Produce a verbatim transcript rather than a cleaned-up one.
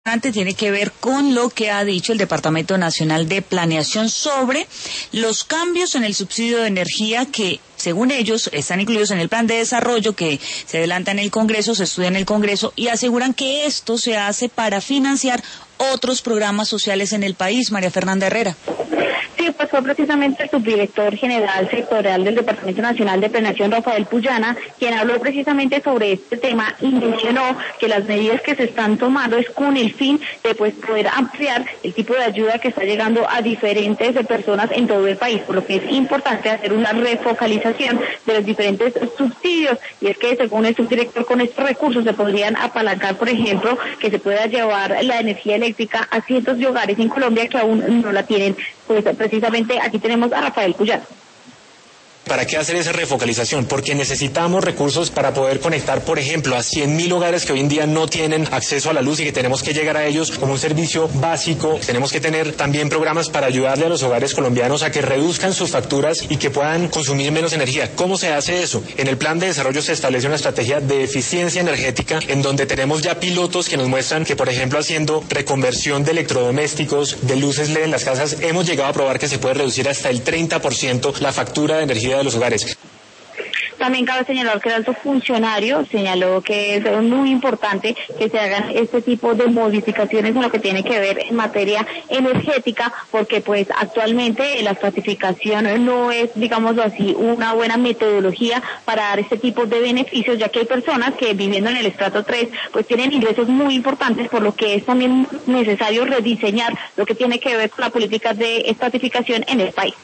tiene que ver con lo que ha dicho el Departamento Nacional de Planeación sobre los cambios en el subsidio de energía que, según ellos, están incluidos en el plan de desarrollo que se adelanta en el Congreso, se estudia en el Congreso, y aseguran que esto se hace para financiar otros programas sociales en el país. María Fernanda Herrera. Sí, pues fue precisamente el subdirector general sectorial del Departamento Nacional de Planeación, Rafael Puyana, quien habló precisamente sobre este tema y mencionó que las medidas que se están tomando es con el fin de pues poder ampliar el tipo de ayuda que está llegando a diferentes personas en todo el país, por lo que es importante hacer una refocalización de los diferentes subsidios, y es que según el subdirector, con estos recursos se podrían apalancar, por ejemplo, que se pueda llevar la energía eléctrica a cientos de hogares en Colombia que aún no la tienen. Pues precisamente aquí tenemos a Rafael Puyana. ¿Para qué hacer esa refocalización? Porque necesitamos recursos para poder conectar, por ejemplo, a cien mil hogares que hoy en día no tienen acceso a la luz y que tenemos que llegar a ellos como un servicio básico. Tenemos que tener también programas para ayudarle a los hogares colombianos a que reduzcan sus facturas y que puedan consumir menos energía. ¿Cómo se hace eso? En el plan de desarrollo se establece una estrategia de eficiencia energética en donde tenemos ya pilotos que nos muestran que, por ejemplo, haciendo reconversión de electrodomésticos, de luces L E D en las casas, hemos llegado a probar que se puede reducir hasta el treinta por ciento la factura de energía de los hogares. También cabe señalar que el alto funcionario señaló que es muy importante que se hagan este tipo de modificaciones en lo que tiene que ver en materia energética, porque pues actualmente la estratificación no es, digámoslo así, una buena metodología para dar este tipo de beneficios, ya que hay personas que viviendo en el estrato tres pues tienen ingresos muy importantes, por lo que es también necesario rediseñar lo que tiene que ver con la política de estratificación en el país.